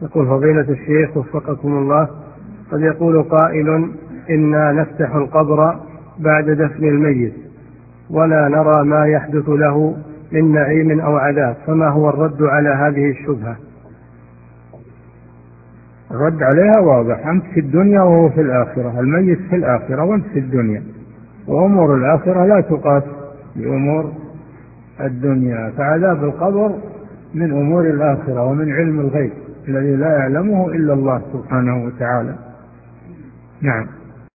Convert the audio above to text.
يقول فضيلة الشيخ وفقكم الله، قد يقول قائل إنا نفتح القبر بعد دفن الميت ولا نرى ما يحدث له من نعيم أو عذاب، فما هو الرد على هذه الشبهة؟ الرد عليها واضح، أنت في الدنيا وهو في الآخرة، الميت في الآخرة وأنت في الدنيا، وأمور الآخرة لا تقاس بأمور الدنيا، فعذاب القبر من أمور الآخرة ومن علم الغيب الذي لا يعلمه إلا الله سبحانه وتعالى. نعم.